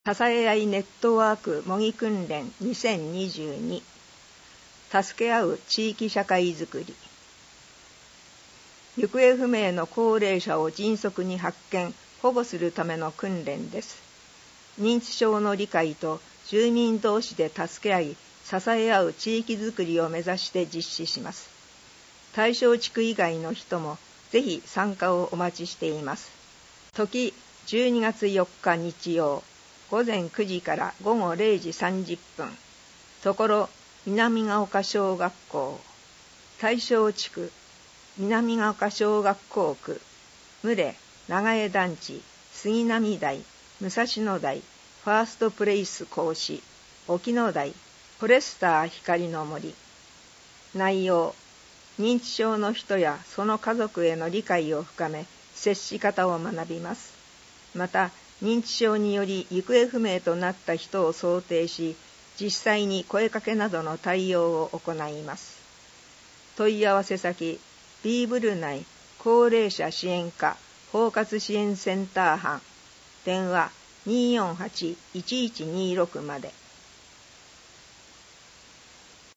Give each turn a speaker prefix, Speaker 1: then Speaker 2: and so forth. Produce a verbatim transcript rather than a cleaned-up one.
Speaker 1: 支え合いネットワーク模擬訓練にせんにじゅうに、助け合う地域社会づくり。行方不明の高齢者を迅速に発見・保護するための訓練です。認知症の理解と住民同士で助け合い、支え合う地域づくりを目指して実施します。対象地区以外の人もぜひ参加をお待ちしています。時じゅうにがつよっか日曜、ごぜんくじからごごれいじさんじゅっぷん。ところ南ヶ丘小学校。対象地区南ヶ丘小学校区、牟礼長江団地、杉並台、武蔵野台、ファーストプレイス講師、沖野台、フォレスター光の森。内容、認知症の人やその家族への理解を深め、接し方を学びます。また、認知症により行方不明となった人を想定し、実際に声かけなどの対応を行います。問い合わせ先、ビーブル内高齢者支援課包括支援センター班、電話にーよんはち いちいちにーろくまで。